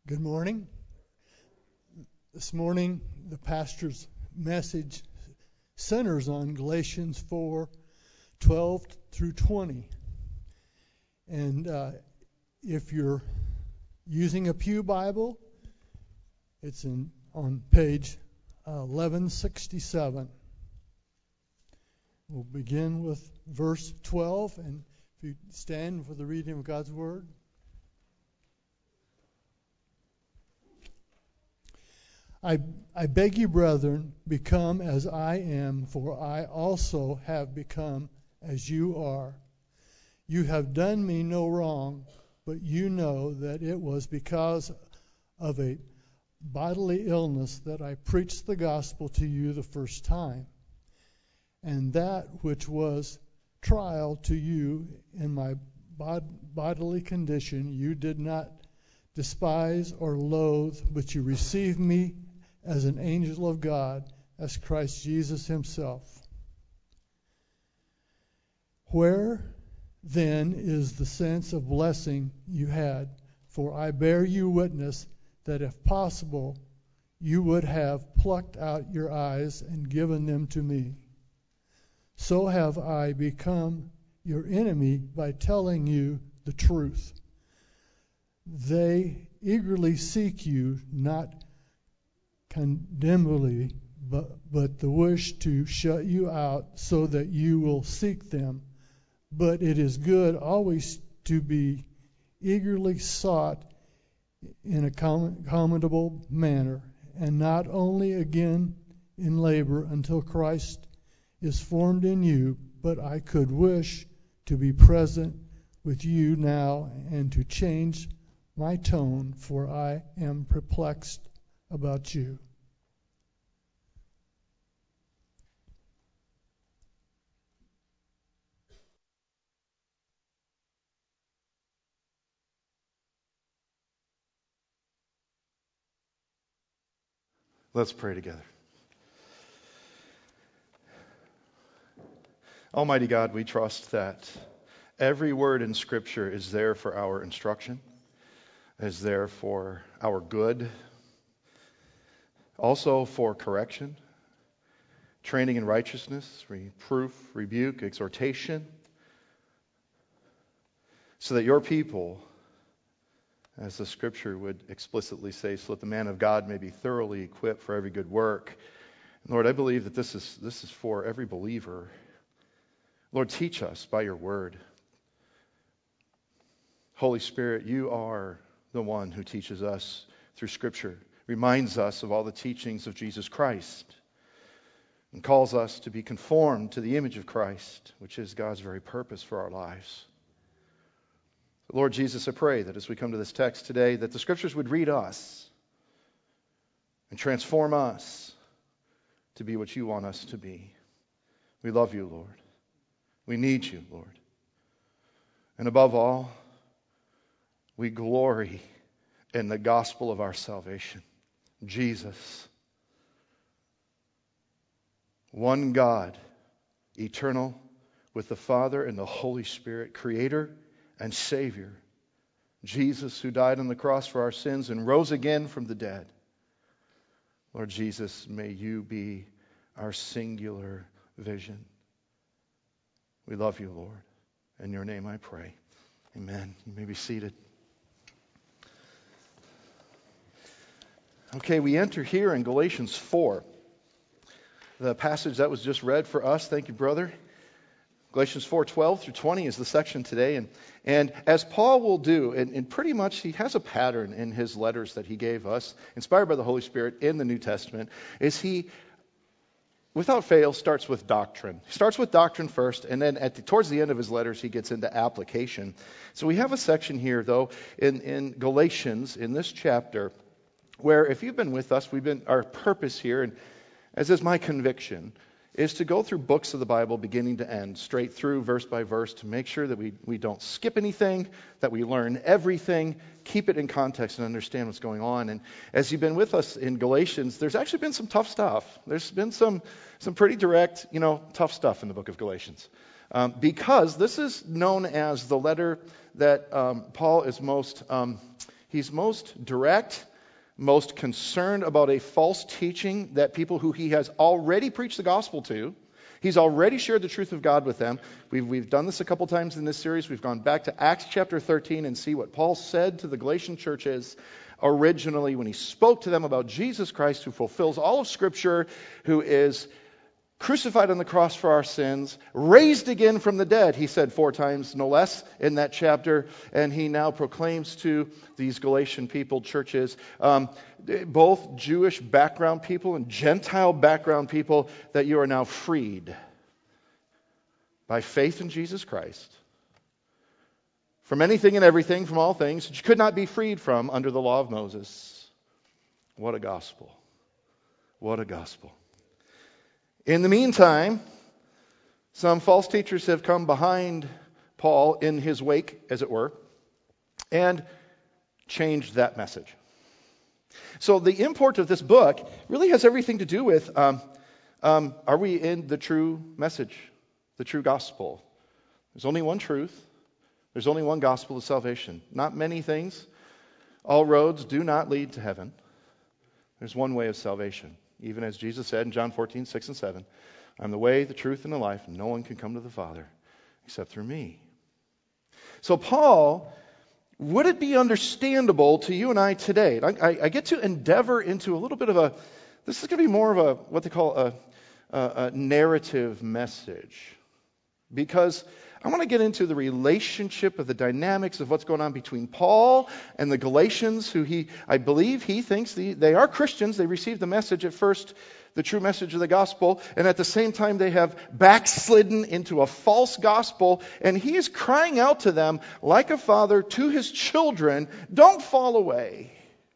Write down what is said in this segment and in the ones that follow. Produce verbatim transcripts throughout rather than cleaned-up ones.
Good morning. This morning, the pastor's message centers on Galatians four, twelve through twenty. And uh, if you're using a Pew Bible, it's in on page uh, eleven sixty-seven. We'll begin with verse twelve, and if you stand for the reading of God's Word. I, I beg you, brethren, become as I am, for I also have become as you are. You have done me no wrong, but you know that it was because of a bodily illness that I preached the gospel to you the first time. And that which was trial to you in my bod- bodily condition, you did not despise or loathe, but you received me as an angel of God, as Christ Jesus himself. Where, then, is the sense of blessing you had? For I bear you witness that if possible, you would have plucked out your eyes and given them to me. So have I become your enemy by telling you the truth. They eagerly seek you, not condemnably, but, but the wish to shut you out so that you will seek them. But it is good always to be eagerly sought in a commendable manner, and not only again in labor until Christ is formed in you, but I could wish to be present with you now and to change my tone, for I am perplexed about you. Let's pray together. Almighty God, we trust that every word in Scripture is there for our instruction, is there for our good, also for correction, training in righteousness, reproof, rebuke, exhortation, so that your people, as the Scripture would explicitly say, so that the man of God may be thoroughly equipped for every good work. And Lord, I believe that this is this is for every believer. Lord, teach us by your word. Holy Spirit, you are the one who teaches us through Scripture, reminds us of all the teachings of Jesus Christ, and calls us to be conformed to the image of Christ, which is God's very purpose for our lives. Lord Jesus, I pray that as we come to this text today, that the Scriptures would read us and transform us to be what you want us to be. We love you, Lord. We need you, Lord. And above all, we glory in the gospel of our salvation, Jesus. One God, eternal, with the Father and the Holy Spirit, Creator and Savior. Jesus, who died on the cross for our sins and rose again from the dead. Lord Jesus, may you be our singular vision. We love you, Lord. In your name I pray. Amen. You may be seated. Okay, we enter here in Galatians four. The passage that was just read for us. Thank you, brother. Galatians four, twelve through twenty is the section today. And, and as Paul will do, and, and pretty much he has a pattern in his letters that he gave us, inspired by the Holy Spirit in the New Testament, is he, without fail, starts with doctrine. He starts with doctrine first, and then at the, towards the end of his letters, he gets into application. So we have a section here, though, in, in Galatians, in this chapter, where if you've been with us, we've been, our purpose here, and as is my conviction, is to go through books of the Bible beginning to end, straight through, verse by verse, to make sure that we, we don't skip anything, that we learn everything, keep it in context and understand what's going on. And as you've been with us in Galatians, there's actually been some tough stuff. There's been some some pretty direct, you know, tough stuff in the book of Galatians. Um, because this is known as the letter that um, Paul is most... Um, He's most direct, most concerned about a false teaching that people who he has already preached the gospel to, he's already shared the truth of God with them. We've, we've done this a couple times in this series. We've gone back to Acts chapter thirteen and see what Paul said to the Galatian churches originally when he spoke to them about Jesus Christ, who fulfills all of Scripture, who is crucified on the cross for our sins, raised again from the dead, he said four times, no less, in that chapter. And he now proclaims to these Galatian people, churches, um, both Jewish background people and Gentile background people, that you are now freed by faith in Jesus Christ from anything and everything, from all things that you could not be freed from under the law of Moses. What a gospel. What a gospel. In the meantime, some false teachers have come behind Paul in his wake, as it were, and changed that message. So the import of this book really has everything to do with, um, um, are we in the true message, the true gospel? There's only one truth. There's only one gospel of salvation. Not many things. All roads do not lead to heaven. There's one way of salvation. Even as Jesus said in John fourteen, six and seven, I'm the way, the truth, and the life. And no one can come to the Father except through me. So Paul, would it be understandable to you and I today? I, I, I get to endeavor into a little bit of a, this is going to be more of a, what they call a, a, a narrative message. Because I want to get into the relationship of the dynamics of what's going on between Paul and the Galatians, who he, I believe he thinks the, they are Christians. They received the message at first, the true message of the gospel, and at the same time they have backslidden into a false gospel, and he is crying out to them like a father to his children, don't fall away.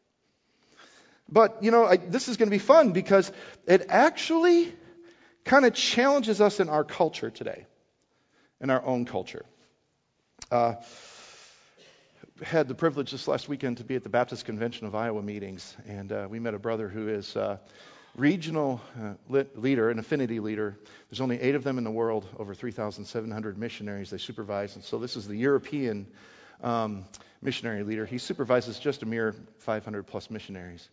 But, you know, I, this is going to be fun because it actually kind of challenges us in our culture today. In our own culture. Uh, had the privilege this last weekend to be at the Baptist Convention of Iowa meetings, and uh, we met a brother who is a regional uh, lit leader, an affinity leader. There's only eight of them in the world, over three thousand seven hundred missionaries they supervise, and so this is the European um, missionary leader. He supervises just a mere five hundred plus missionaries.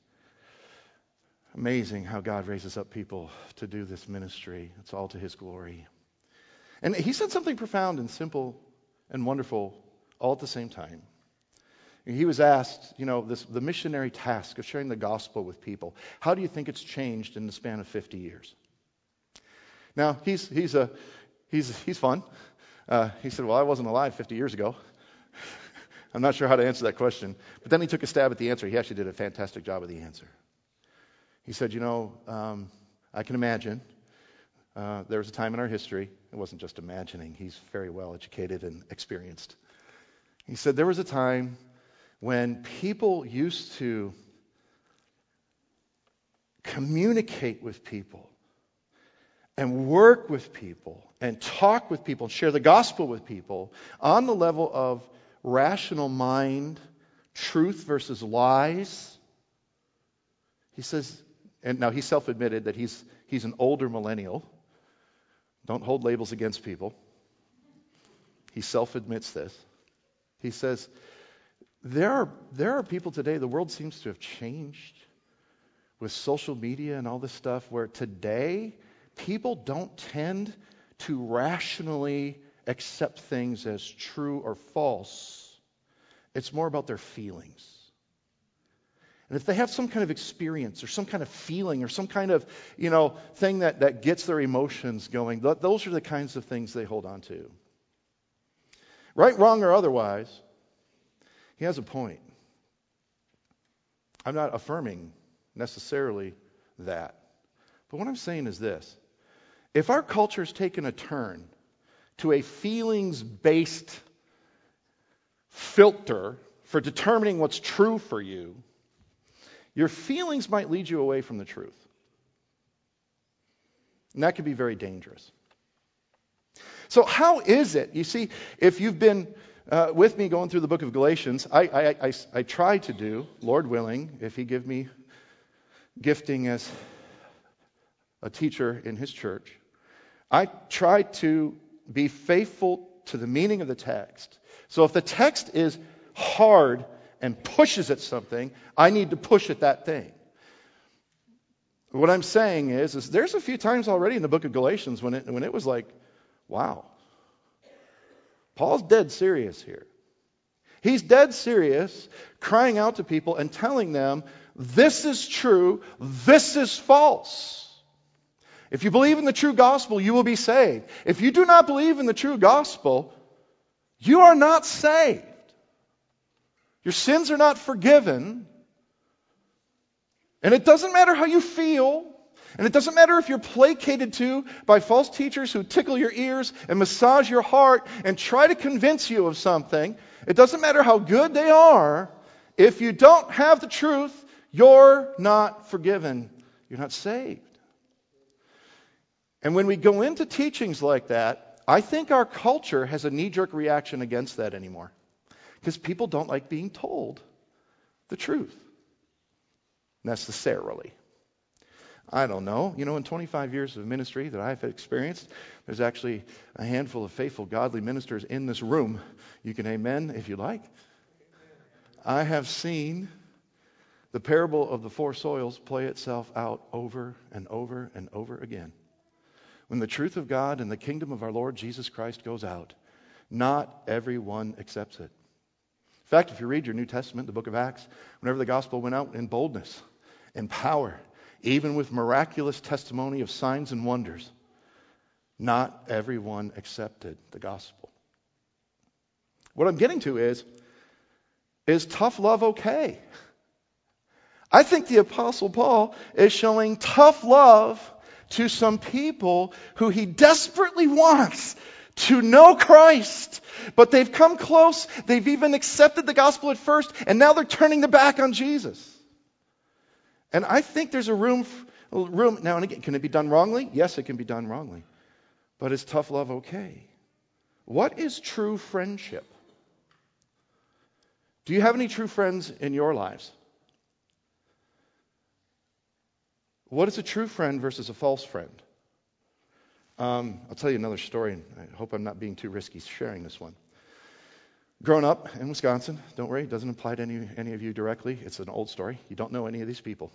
Amazing how God raises up people to do this ministry. It's all to His glory. And he said something profound and simple and wonderful all at the same time. He was asked, you know, this, the missionary task of sharing the gospel with people. How do you think it's changed in the span of fifty years? Now, he's he's a he's he's fun. Uh, he said, well, I wasn't alive fifty years ago. I'm not sure how to answer that question. But then he took a stab at the answer. He actually did a fantastic job of the answer. He said, you know, um, I can imagine. Uh, there was a time in our history, it wasn't just imagining, he's very well educated and experienced. He said there was a time when people used to communicate with people and work with people and talk with people and share the gospel with people on the level of rational mind, truth versus lies. He says, and now he self-admitted that he's he's an older millennial. Don't hold labels against people. He self-admits this. He says, there are, there are people today, the world seems to have changed with social media and all this stuff, where today people don't tend to rationally accept things as true or false. It's more about their feelings. And if they have some kind of experience or some kind of feeling or some kind of, you know, thing that, that gets their emotions going, th- those are the kinds of things they hold on to. Right, wrong, or otherwise, he has a point. I'm not affirming necessarily that. But what I'm saying is this. If our culture's taken a turn to a feelings-based filter for determining what's true for you, your feelings might lead you away from the truth. And that can be very dangerous. So how is it? You see, if you've been uh, with me going through the book of Galatians, I, I, I, I try to do, Lord willing, if He give me gifting as a teacher in His church, I try to be faithful to the meaning of the text. So if the text is hard and pushes at something, I need to push at that thing. What I'm saying is, is there's a few times already in the book of Galatians when it, when it was like, wow, Paul's dead serious here. He's dead serious, crying out to people and telling them, this is true, this is false. If you believe in the true gospel, you will be saved. If you do not believe in the true gospel, you are not saved. Your sins are not forgiven. And it doesn't matter how you feel. And it doesn't matter if you're placated to by false teachers who tickle your ears and massage your heart and try to convince you of something. It doesn't matter how good they are. If you don't have the truth, you're not forgiven. You're not saved. And when we go into teachings like that, I think our culture has a knee-jerk reaction against that anymore. Because people don't like being told the truth. Necessarily. I don't know. You know, in twenty-five years of ministry that I've experienced, there's actually a handful of faithful, godly ministers in this room. You can amen if you like. I have seen the parable of the four soils play itself out over and over and over again. When the truth of God and the kingdom of our Lord Jesus Christ goes out, not everyone accepts it. In fact, if you read your New Testament, the book of Acts, whenever the gospel went out in boldness, in power, even with miraculous testimony of signs and wonders, not everyone accepted the gospel. What I'm getting to is, is tough love okay? I think the Apostle Paul is showing tough love to some people who he desperately wants to know Christ. But they've come close, they've even accepted the gospel at first, and now they're turning their back on Jesus. And I think there's a room, room now and again. Can it be done wrongly? Yes, it can be done wrongly. But is tough love okay? What is true friendship? Do you have any true friends in your lives? What is a true friend versus a false friend? Um, I'll tell you another story, and I hope I'm not being too risky sharing this one. Growing up in Wisconsin, don't worry, it doesn't apply to any, any of you directly. It's an old story. You don't know any of these people.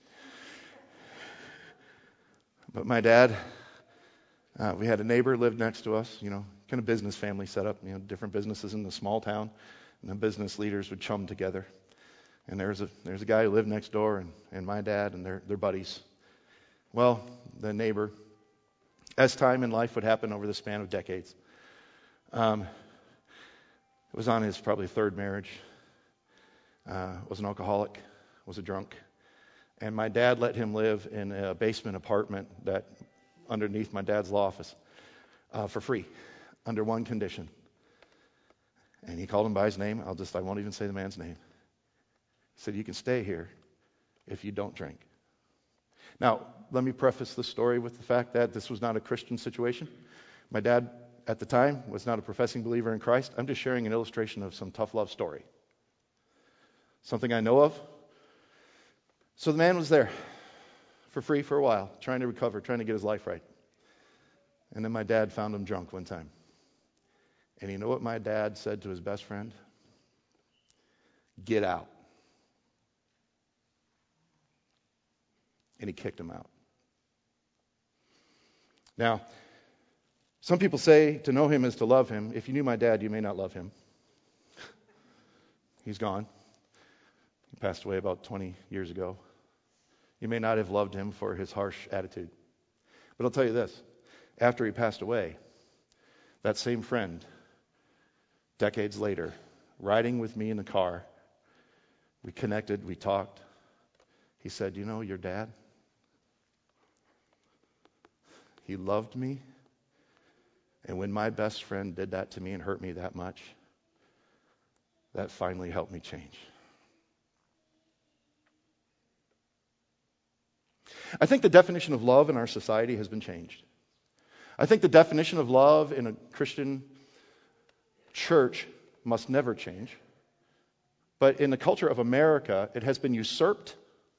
But my dad, uh, we had a neighbor lived next to us, you know, kind of business family setup, you know, different businesses in the small town, and the business leaders would chum together. And there's a there's a guy who lived next door, and, and my dad, and they're, they're buddies. Well, the neighbor, as time in life would happen over the span of decades, um, was on his probably third marriage, uh, was an alcoholic, was a drunk. And my dad let him live in a basement apartment that underneath my dad's law office uh, for free, under one condition. And he called him by his name. I'll just, I won't even say the man's name. He said, you can stay here if you don't drink. Now, let me preface this story with the fact that this was not a Christian situation. My dad, at the time, was not a professing believer in Christ. I'm just sharing an illustration of some tough love story. Something I know of. So the man was there for free for a while, trying to recover, trying to get his life right. And then my dad found him drunk one time. And you know what my dad said to his best friend? Get out. And he kicked him out. Now, some people say to know him is to love him. If you knew my dad, you may not love him. He's gone. He passed away about twenty years ago. You may not have loved him for his harsh attitude. But I'll tell you this. After he passed away, that same friend, decades later, riding with me in the car, we connected, we talked. He said, you know, your dad, he loved me. And when my best friend did that to me and hurt me that much, that finally helped me change. I think the definition of love in our society has been changed. I think the definition of love in a Christian church must never change. But in the culture of America, it has been usurped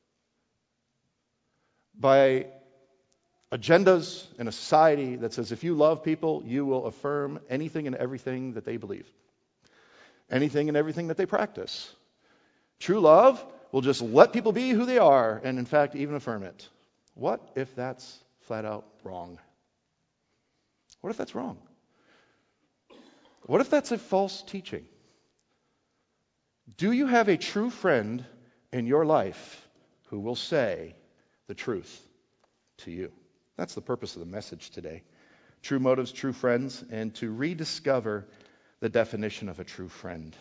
by agendas in a society that says if you love people, you will affirm anything and everything that they believe, anything and everything that they practice. True love will just let people be who they are, and in fact, even affirm it. What if that's flat out wrong? What if that's wrong? What if that's a false teaching? Do you have a true friend in your life who will say the truth to you? That's the purpose of the message today. True motives, true friends, and to rediscover the definition of a true friend.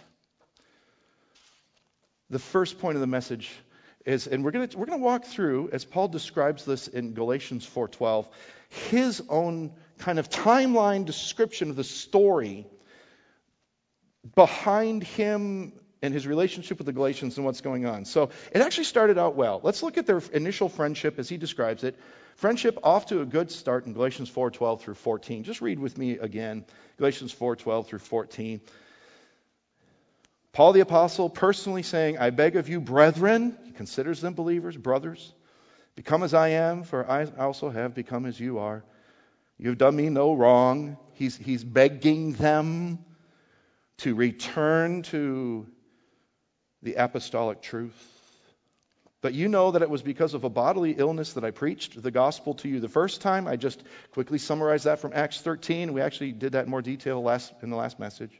The first point of the message is, and we're going to we're going to walk through, as Paul describes this in Galatians four twelve, his own kind of timeline description of the story behind him and his relationship with the Galatians and what's going on. So it actually started out well. Let's look at their initial friendship as he describes it. Friendship off to a good start in Galatians four twelve through fourteen. Just read with me again, Galatians four twelve through fourteen. Paul the Apostle personally saying, I beg of you, brethren, he considers them believers, brothers, become as I am, for I also have become as you are. You've done me no wrong. He's, he's begging them to return to the apostolic truth. But you know that it was because of a bodily illness that I preached the gospel to you the first time. I just quickly summarized that from Acts thirteen. We actually did that in more detail last in the last message.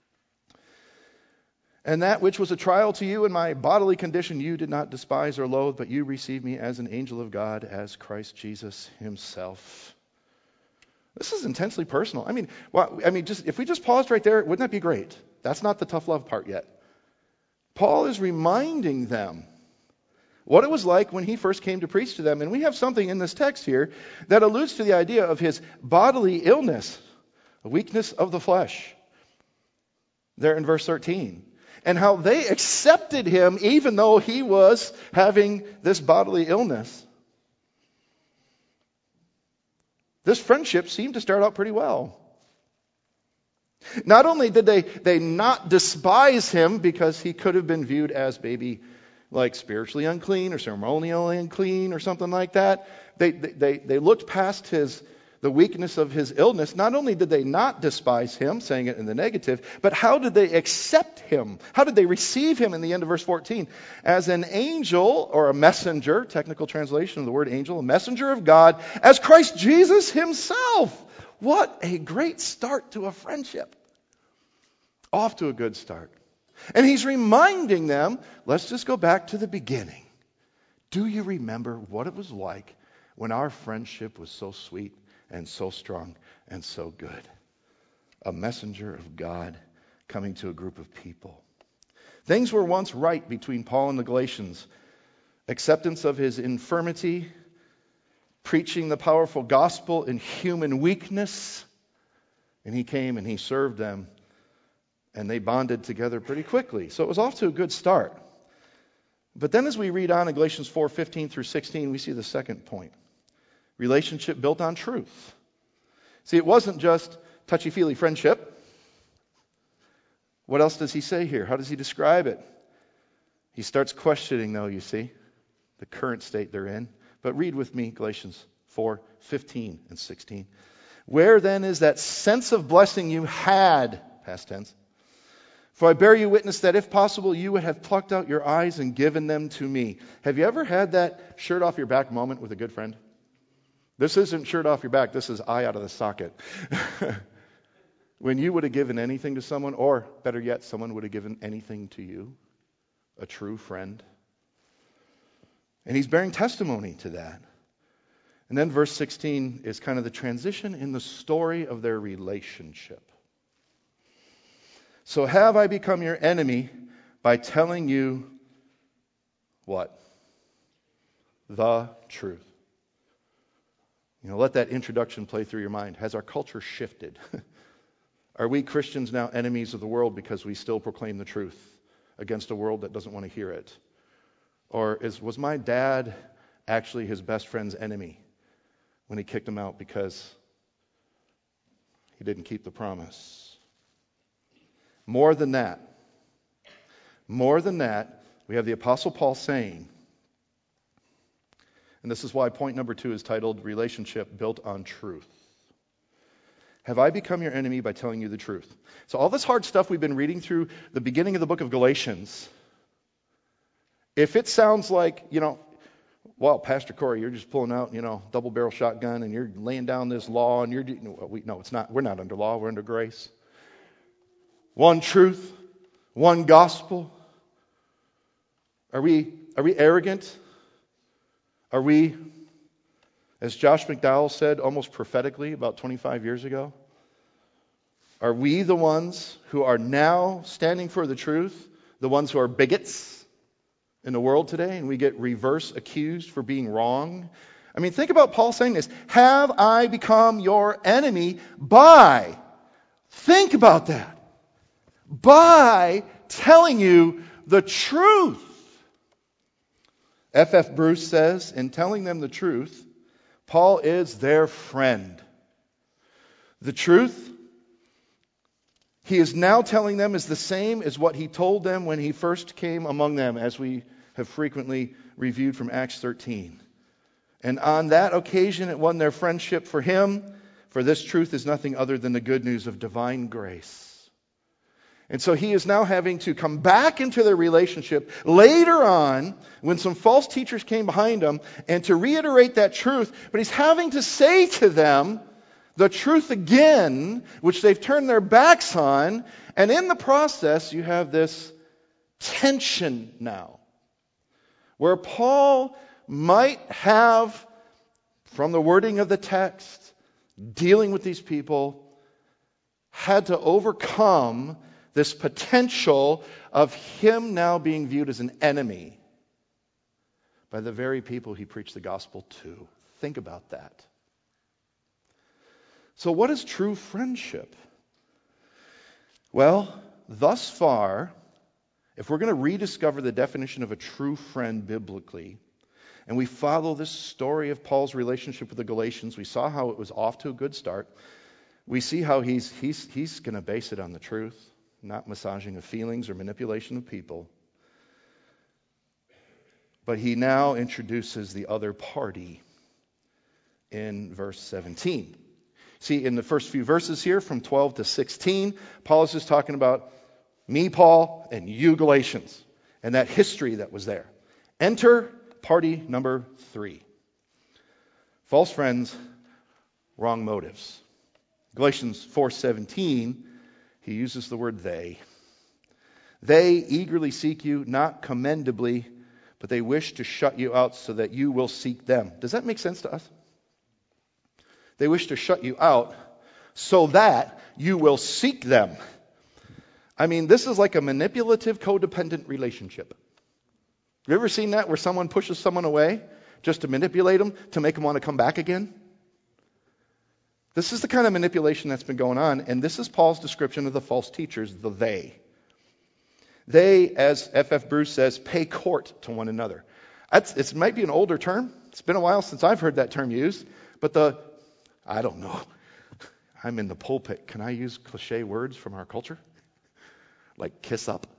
And that which was a trial to you in my bodily condition, you did not despise or loathe, but you received me as an angel of God, as Christ Jesus himself. This is intensely personal. I mean, well, I mean, just if we just paused right there, wouldn't that be great? That's not the tough love part yet. Paul is reminding them what it was like when he first came to preach to them. And we have something in this text here that alludes to the idea of his bodily illness, a weakness of the flesh, there in verse thirteen. And how they accepted him even though he was having this bodily illness. This friendship seemed to start out pretty well. Not only did they, they not despise him because he could have been viewed as maybe like spiritually unclean or ceremonially unclean or something like that. They, they, they looked past his the weakness of his illness. Not only did they not despise him, saying it in the negative, but how did they accept him? How did they receive him in the end of verse fourteen? As an angel or a messenger, technical translation of the word angel, a messenger of God, as Christ Jesus himself. What a great start to a friendship. Off to a good start. And he's reminding them, let's just go back to the beginning. Do you remember what it was like when our friendship was so sweet and so strong and so good? A messenger of God coming to a group of people. Things were once right between Paul and the Galatians. Acceptance of his infirmity, preaching the powerful gospel in human weakness. And he came and he served them. And they bonded together pretty quickly. So it was off to a good start. But then as we read on in Galatians four fifteen through sixteen, we see the second point. Relationship built on truth. See, it wasn't just touchy-feely friendship. What else does he say here? How does he describe it? He starts questioning, though, you see, the current state they're in. But read with me Galatians four fifteen and sixteen. Where then is that sense of blessing you had, past tense? For I bear you witness that if possible you would have plucked out your eyes and given them to me. Have you ever had that shirt off your back moment with a good friend? This isn't shirt off your back. This is eye out of the socket. When you would have given anything to someone, or better yet, someone would have given anything to you. A true friend. And he's bearing testimony to that. And then verse sixteen is kind of the transition in the story of their relationship. So have I become your enemy by telling you what? The truth. You know, let that introduction play through your mind. Has our culture shifted? Are we Christians now enemies of the world because we still proclaim the truth against a world that doesn't want to hear it? Or is was my dad actually his best friend's enemy when he kicked him out because he didn't keep the promise? More than that, more than that, we have the Apostle Paul saying, and this is why point number two is titled Relationship Built on Truth. Have I become your enemy by telling you the truth? So all this hard stuff we've been reading through the beginning of the book of Galatians, If it sounds like, you know, well, Pastor Corey, you're just pulling out, you know, double barrel shotgun and you're laying down this law and you're, we, no, it's not. We're not under law. We're under grace. One truth, one gospel. Are we, are we arrogant? Are we, as Josh McDowell said almost prophetically about twenty-five years ago, are we the ones who are now standing for the truth, the ones who are bigots in the world today, and we get reverse accused for being wrong? I mean, think about Paul saying this. Have I become your enemy by, think about that, by telling you the truth. F F Bruce says, in telling them the truth, Paul is their friend. The truth he is now telling them is the same as what he told them when he first came among them, as we have frequently reviewed from Acts thirteen. And on that occasion, it won their friendship for him, for this truth is nothing other than the good news of divine grace. And so he is now having to come back into their relationship later on when some false teachers came behind him and to reiterate that truth. But he's having to say to them the truth again, which they've turned their backs on. And in the process, you have this tension now, where Paul might have, from the wording of the text, dealing with these people, had to overcome this potential of him now being viewed as an enemy by the very people he preached the gospel to. Think about that. So what is true friendship? Well, thus far, if we're going to rediscover the definition of a true friend biblically, and we follow this story of Paul's relationship with the Galatians, we saw how it was off to a good start. We see how he's, he's, he's going to base it on the truth, not massaging of feelings or manipulation of people. But he now introduces the other party in verse seventeen. See, in the first few verses here, from twelve to sixteen, Paul is just talking about me, Paul, and you, Galatians, and that history that was there. Enter party number three. False friends, wrong motives. Galatians four seventeen, he uses the word they. They eagerly seek you, not commendably, but they wish to shut you out so that you will seek them. Does that make sense to us? They wish to shut you out so that you will seek them. I mean, this is like a manipulative, codependent relationship. Have you ever seen that, where someone pushes someone away just to manipulate them, to make them want to come back again? This is the kind of manipulation that's been going on, and this is Paul's description of the false teachers, the they. They, as F F Bruce says, pay court to one another. That's, it might be an older term. It's been a while since I've heard that term used, but the, I don't know. I'm in the pulpit. Can I use cliche words from our culture? Like kiss up?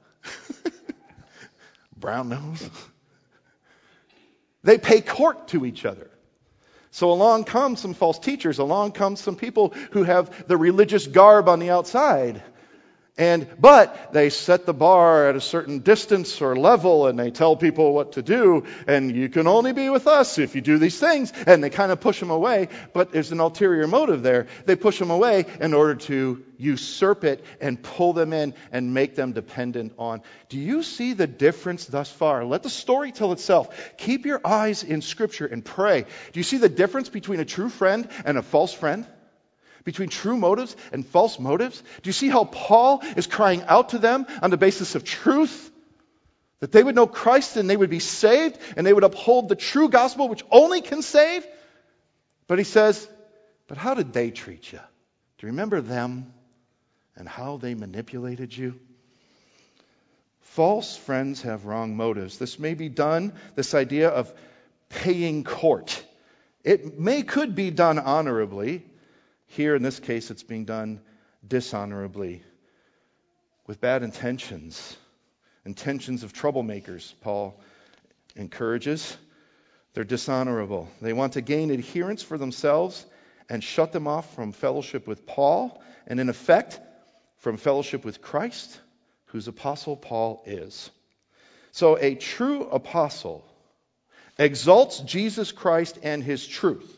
Brown nose? They pay court to each other. So along come some false teachers. Along come some people who have the religious garb on the outside. And but they set the bar at a certain distance or level, and they tell people what to do. And you can only be with us if you do these things. And they kind of push them away. But there's an ulterior motive there. They push them away in order to usurp it and pull them in and make them dependent on. Do you see the difference thus far? Let the story tell itself. Keep your eyes in Scripture and pray. Do you see the difference between a true friend and a false friend? Between true motives and false motives? Do you see how Paul is crying out to them on the basis of truth? That they would know Christ and they would be saved and they would uphold the true gospel which only can save? But he says, but how did they treat you? Do you remember them and how they manipulated you? False friends have wrong motives. This may be done, this idea of paying court. It may could be done honorably. Here, in this case, it's being done dishonorably, with bad intentions, intentions of troublemakers, Paul encourages. They're dishonorable. They want to gain adherents for themselves and shut them off from fellowship with Paul, and in effect, from fellowship with Christ, whose apostle Paul is. So a true apostle exalts Jesus Christ and his truth.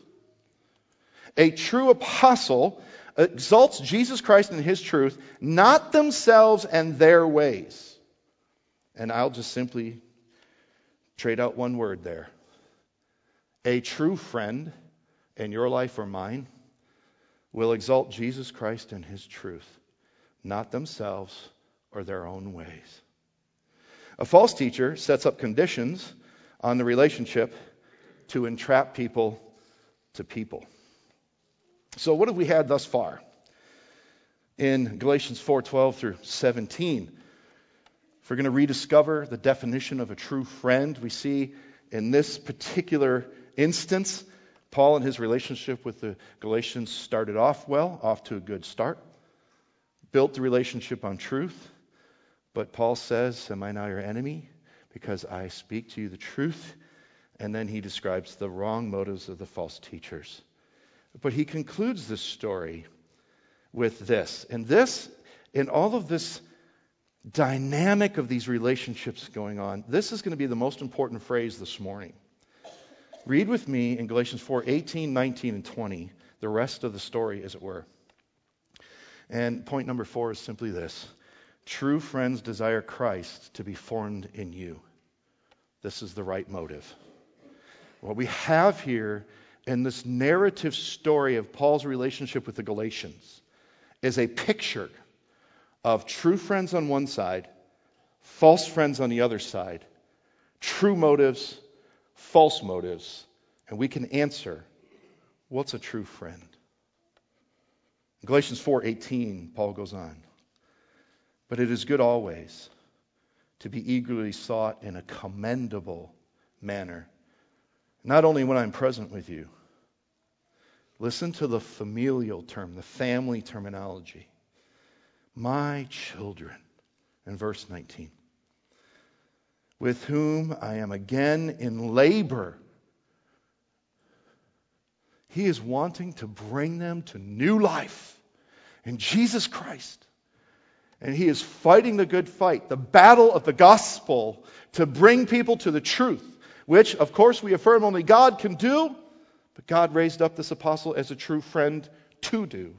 A true apostle exalts Jesus Christ and his truth, not themselves and their ways. And I'll just simply trade out one word there. A true friend in your life or mine will exalt Jesus Christ and his truth, not themselves or their own ways. A false teacher sets up conditions on the relationship to entrap people to people. So what have we had thus far? In Galatians four twelve through seventeen, if we're going to rediscover the definition of a true friend, we see in this particular instance, Paul and his relationship with the Galatians started off well, off to a good start, built the relationship on truth. But Paul says, am I now your enemy? Because I speak to you the truth. And then he describes the wrong motives of the false teachers. But he concludes this story with this. And this, in all of this dynamic of these relationships going on, this is going to be the most important phrase this morning. Read with me in Galatians four eighteen, nineteen, and twenty, the rest of the story, as it were. And point number four is simply this. True friends desire Christ to be formed in you. This is the right motive. What we have here in this narrative story of Paul's relationship with the Galatians is a picture of true friends on one side, false friends on the other side, true motives, false motives, and we can answer, what's a true friend? In Galatians four eighteen, Paul goes on, but it is good always to be eagerly sought in a commendable manner, not only when I'm present with you. Listen to the familial term, the family terminology. My children, in verse nineteen, with whom I am again in labor. He is wanting to bring them to new life in Jesus Christ. And he is fighting the good fight, the battle of the gospel, to bring people to the truth, which, of course, we affirm only God can do, but God raised up this apostle as a true friend to do.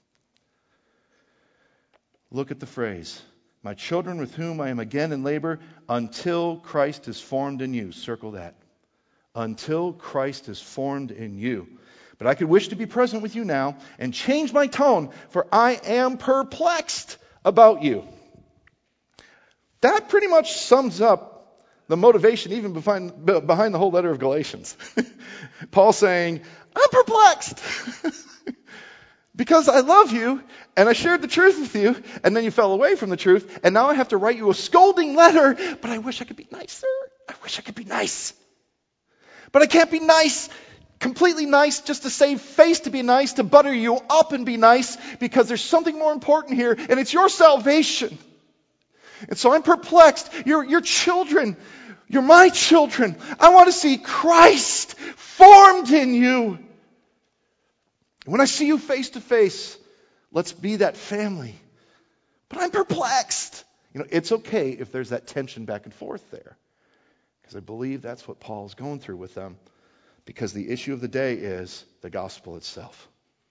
Look at the phrase, my children with whom I am again in labor, until Christ is formed in you. Circle that. Until Christ is formed in you. But I could wish to be present with you now and change my tone, for I am perplexed about you. That pretty much sums up the motivation even behind, behind the whole letter of Galatians. Paul saying, I'm perplexed because I love you and I shared the truth with you and then you fell away from the truth and now I have to write you a scolding letter, but I wish I could be nicer. I wish I could be nice. But I can't be nice, completely nice, just to save face to be nice, to butter you up and be nice, because there's something more important here, and it's your salvation. And so I'm perplexed. You're, you're children. You're my children. I want to see Christ formed in you. When I see you face to face, let's be that family. But I'm perplexed. You know, it's okay if there's that tension back and forth there, because I believe that's what Paul's going through with them. Because the issue of the day is the gospel itself.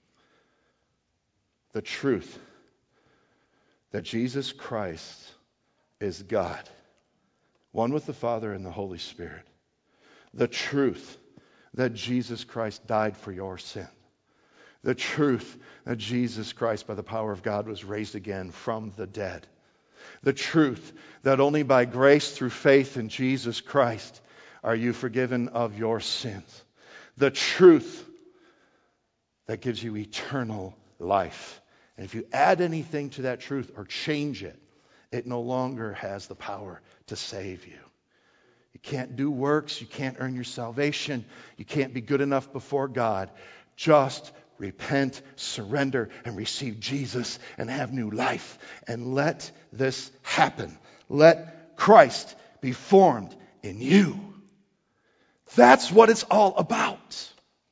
The truth that Jesus Christ is God, one with the Father and the Holy Spirit. The truth that Jesus Christ died for your sin. The truth that Jesus Christ, by the power of God, was raised again from the dead. The truth that only by grace through faith in Jesus Christ are you forgiven of your sins. The truth that gives you eternal life. And if you add anything to that truth or change it, it no longer has the power to save you. You can't do works. You can't earn your salvation. You can't be good enough before God. Just repent, surrender, and receive Jesus and have new life. And let this happen. Let Christ be formed in you. That's what it's all about.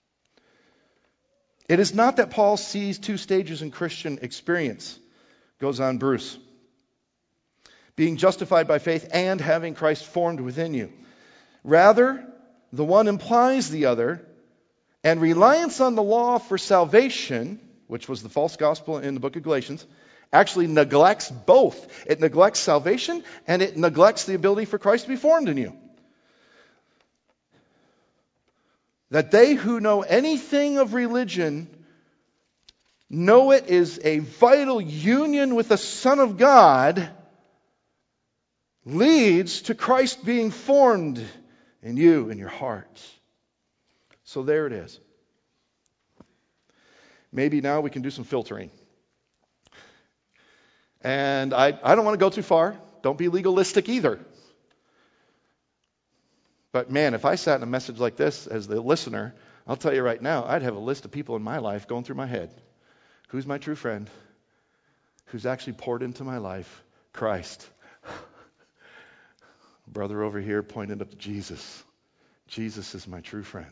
It is not that Paul sees two stages in Christian experience, goes on Bruce. being justified by faith and having Christ formed within you. Rather, the one implies the other, and reliance on the law for salvation, which was the false gospel in the book of Galatians, actually neglects both. It neglects salvation, and it neglects the ability for Christ to be formed in you. That they who know anything of religion know it is a vital union with the Son of God leads to Christ being formed in you, in your heart. So there it is. Maybe now we can do some filtering. And I, I don't want to go too far. Don't be legalistic either. But man, if I sat in a message like this as the listener, I'll tell you right now, I'd have a list of people in my life going through my head. Who's my true friend? Who's actually poured into my life? Christ. Brother over here pointed up to Jesus. Jesus is my true friend.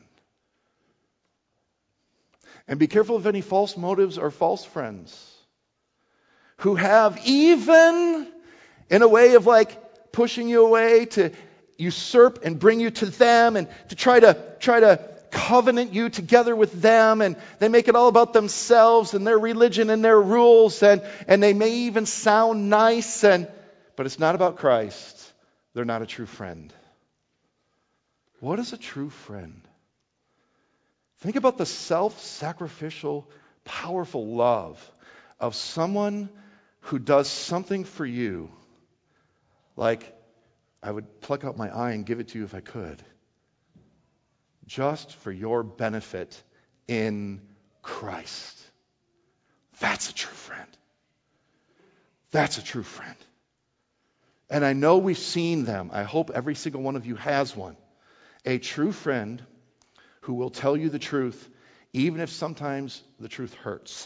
And be careful of any false motives or false friends who have, even in a way of like pushing you away to usurp and bring you to them and to try to try to covenant you together with them, and they make it all about themselves and their religion and their rules, and and they may even sound nice, and but it's not about Christ. They're not a true friend. What is a true friend? Think about the self-sacrificial, powerful love of someone who does something for you, like, I would pluck out my eye and give it to you if I could, just for your benefit in Christ. That's a true friend. That's a true friend. And I know we've seen them. I hope every single one of you has one. A true friend who will tell you the truth, even if sometimes the truth hurts.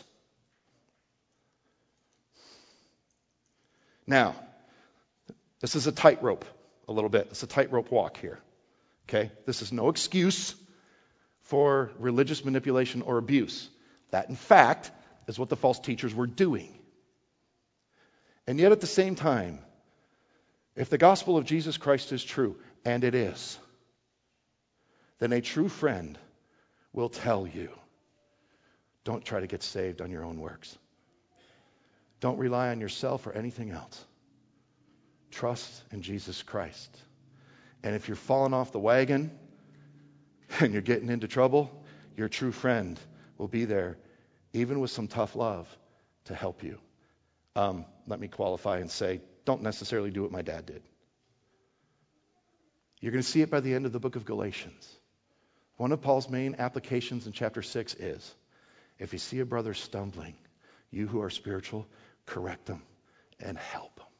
Now, this is a tightrope a little bit. It's a tightrope walk here. Okay? This is no excuse for religious manipulation or abuse. That, in fact, is what the false teachers were doing. And yet at the same time, if the gospel of Jesus Christ is true, and it is, then a true friend will tell you, don't try to get saved on your own works. Don't rely on yourself or anything else. Trust in Jesus Christ. And if you're falling off the wagon and you're getting into trouble, your true friend will be there, even with some tough love, to help you. Um, let me qualify and say, don't necessarily do what my dad did. You're going to see it by the end of the book of Galatians. One of Paul's main applications in chapter six is, if you see a brother stumbling, you who are spiritual, correct them and help them.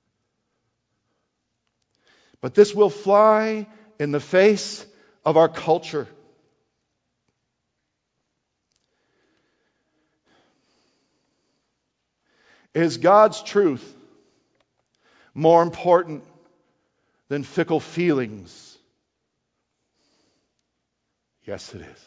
But this will fly in the face of our culture. Is God's truth more important than fickle feelings? Yes, it is.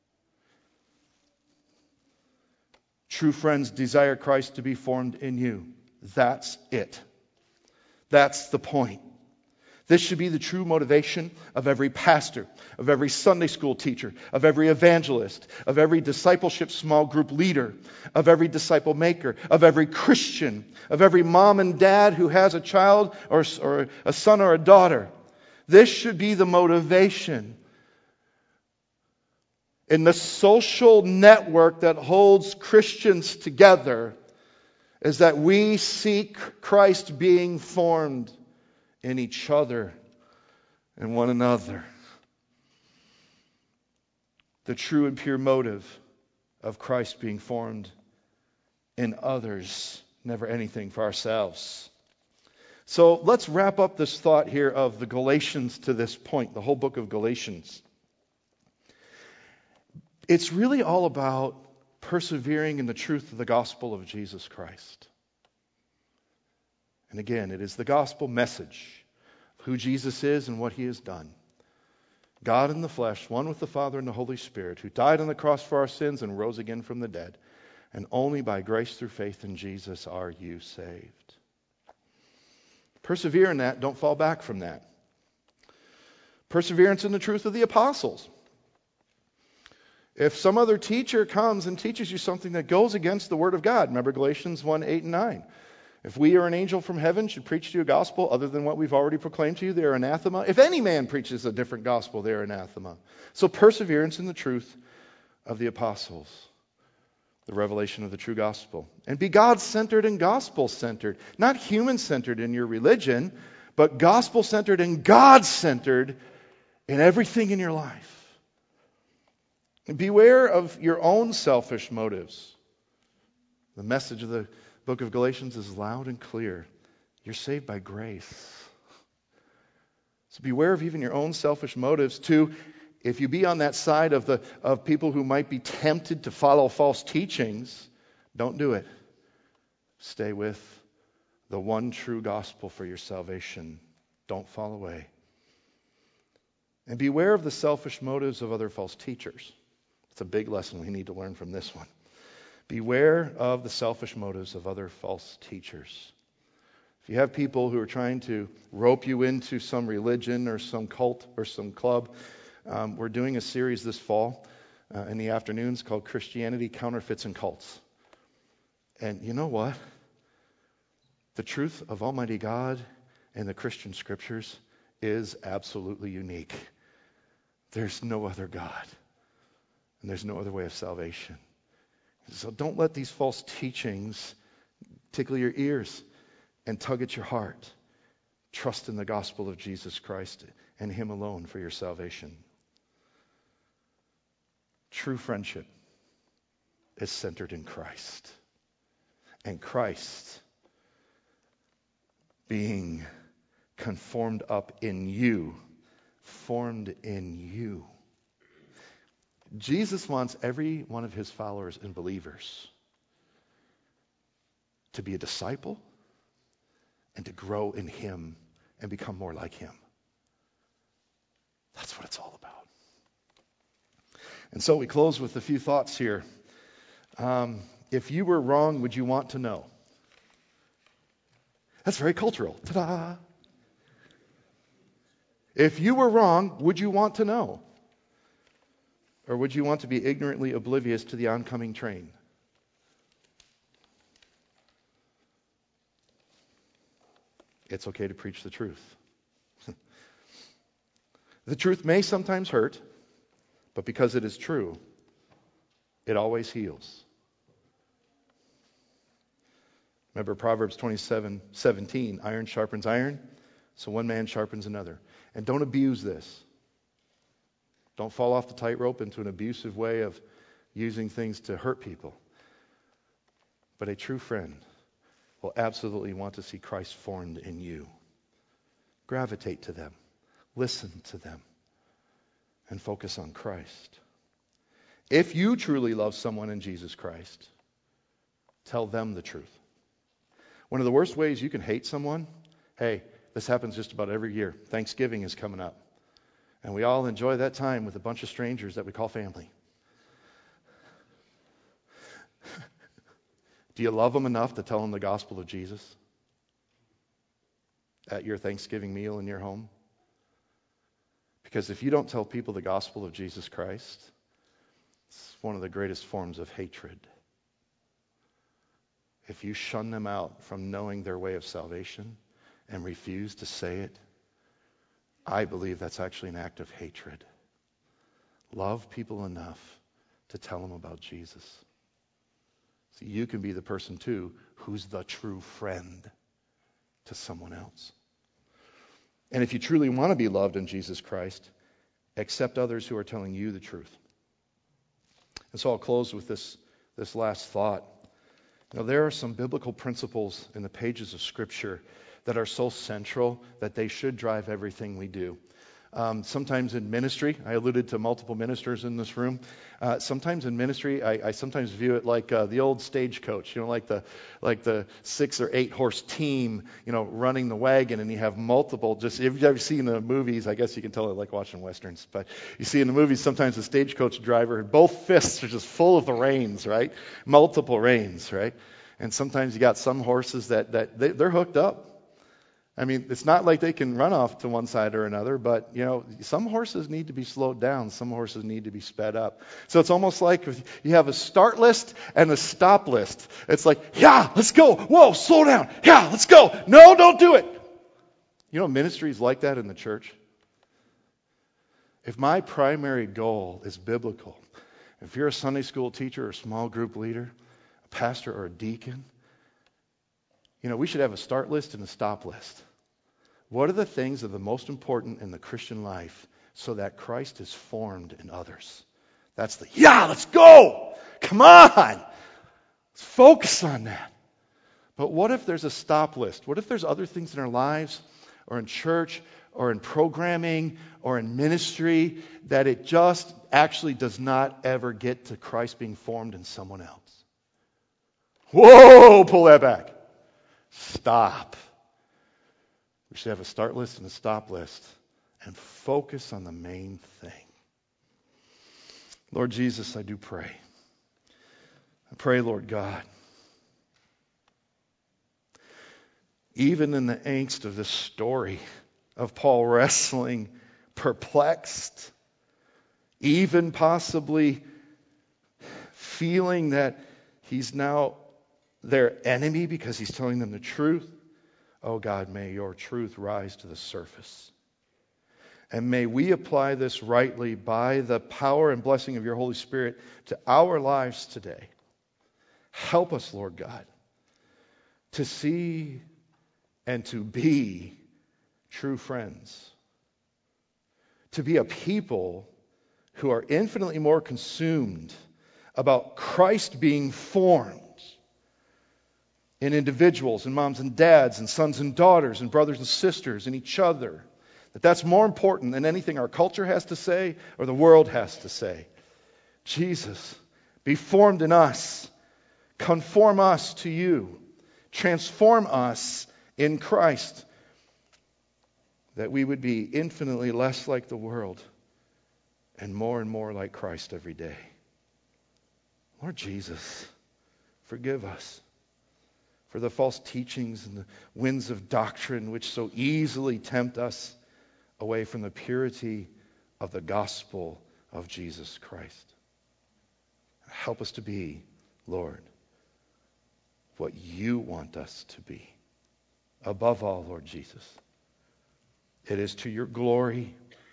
True friends desire Christ to be formed in you. That's it. That's the point. This should be the true motivation of every pastor, of every Sunday school teacher, of every evangelist, of every discipleship small group leader, of every disciple maker, of every Christian, of every mom and dad who has a child or, or a son or a daughter. This should be the motivation. In the social network that holds Christians together is that we seek Christ being formed in each other and one another. The true and pure motive of Christ being formed in others, never anything for ourselves. So let's wrap up this thought here of the Galatians to this point, the whole book of Galatians. It's really all about persevering in the truth of the gospel of Jesus Christ. And again, it is the gospel message of who Jesus is and what he has done. God in the flesh, one with the Father and the Holy Spirit, who died on the cross for our sins and rose again from the dead. And only by grace through faith in Jesus are you saved. Persevere in that. Don't fall back from that. Perseverance in the truth of the apostles. If some other teacher comes and teaches you something that goes against the Word of God, remember Galatians one, eight and nine. If we or an angel from heaven should preach to you a gospel other than what we've already proclaimed to you, they are anathema. If any man preaches a different gospel, they are anathema. So perseverance in the truth of the apostles. The revelation of the true gospel. And be God-centered and gospel-centered. Not human-centered in your religion, but gospel-centered and God-centered in everything in your life. And beware of your own selfish motives. The message of the book of Galatians is loud and clear. You're saved by grace. So beware of even your own selfish motives. Two, if you be on that side of the of people who might be tempted to follow false teachings, don't do it. Stay with the one true gospel for your salvation. Don't fall away. And beware of the selfish motives of other false teachers. It's a big lesson we need to learn from this one. Beware of the selfish motives of other false teachers. If you have people who are trying to rope you into some religion or some cult or some club, um, we're doing a series this fall uh, in the afternoons called Christianity, Counterfeits, and Cults. And you know what? The truth of Almighty God and the Christian Scriptures is absolutely unique. There's no other God. And there's no other way of salvation. So don't let these false teachings tickle your ears and tug at your heart. Trust in the gospel of Jesus Christ and Him alone for your salvation. True friendship is centered in Christ. And Christ being conformed up in you, formed in you. Jesus wants every one of His followers and believers to be a disciple and to grow in Him and become more like Him. That's what it's all about. And so we close with a few thoughts here. Um, if you were wrong, would you want to know? That's very cultural. Ta-da! If you were wrong, would you want to know? Or would you want to be ignorantly oblivious to the oncoming train? It's okay to preach the truth. The truth may sometimes hurt, but because it is true, it always heals. Remember Proverbs twenty-seven seventeen, iron sharpens iron, so one man sharpens another. And don't abuse this. Don't fall off the tightrope into an abusive way of using things to hurt people. But a true friend will absolutely want to see Christ formed in you. Gravitate to them. Listen to them. And focus on Christ. If you truly love someone in Jesus Christ, tell them the truth. One of the worst ways you can hate someone, hey, this happens just about every year. Thanksgiving is coming up. And we all enjoy that time with a bunch of strangers that we call family. Do you love them enough to tell them the gospel of Jesus at your Thanksgiving meal in your home? Because if you don't tell people the gospel of Jesus Christ, it's one of the greatest forms of hatred. If you shun them out from knowing their way of salvation and refuse to say it, I believe that's actually an act of hatred. Love people enough to tell them about Jesus. So you can be the person, too, who's the true friend to someone else. And if you truly want to be loved in Jesus Christ, accept others who are telling you the truth. And so I'll close with this, this last thought. Now, there are some biblical principles in the pages of Scripture that are so central that they should drive everything we do. Um, sometimes in ministry, I alluded to multiple ministers in this room. Uh, sometimes in ministry, I, I sometimes view it like uh, the old stagecoach, you know, like the like the six or eight horse team, you know, running the wagon, and you have multiple. Just if you've ever seen the movies, I guess you can tell I like watching westerns. But you see in the movies, sometimes the stagecoach driver, both fists are just full of the reins, right? Multiple reins, right? And sometimes you got some horses that that they, they're hooked up. I mean, it's not like they can run off to one side or another, but, you know, some horses need to be slowed down. Some horses need to be sped up. So it's almost like you have a start list and a stop list. It's like, yeah, let's go. Whoa, slow down. Yeah, let's go. No, don't do it. You know, ministry is like that in the church. If my primary goal is biblical, if you're a Sunday school teacher or a small group leader, a pastor or a deacon, you know, we should have a start list and a stop list. What are the things that are the most important in the Christian life so that Christ is formed in others? That's the, yeah, let's go. Come on. Let's focus on that. But what if there's a stop list? What if there's other things in our lives or in church or in programming or in ministry that it just actually does not ever get to Christ being formed in someone else? Whoa, pull that back. Stop. We should have a start list and a stop list and focus on the main thing. Lord Jesus, I do pray. I pray, Lord God, even in the angst of this story of Paul wrestling, perplexed, even possibly feeling that he's now their enemy because he's telling them the truth. Oh God, may your truth rise to the surface. And may we apply this rightly by the power and blessing of your Holy Spirit to our lives today. Help us, Lord God, to see and to be true friends. To be a people who are infinitely more consumed about Christ being formed in individuals and moms and dads and sons and daughters and brothers and sisters and each other. That that's more important than anything our culture has to say or the world has to say. Jesus, be formed in us. Conform us to you. Transform us in Christ. That we would be infinitely less like the world and more and more like Christ every day. Lord Jesus, forgive us for the false teachings and the winds of doctrine which so easily tempt us away from the purity of the gospel of Jesus Christ. Help us to be, Lord, what you want us to be. Above all, Lord Jesus, it is to your glory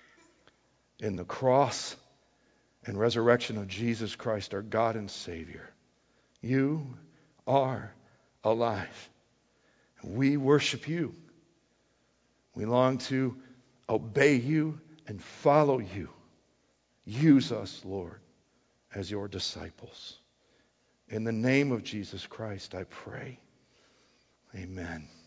in the cross and resurrection of Jesus Christ, our God and Savior. You are alive. We worship you. We long to obey you and follow you. Use us, Lord, as your disciples. In the name of Jesus Christ, I pray. Amen.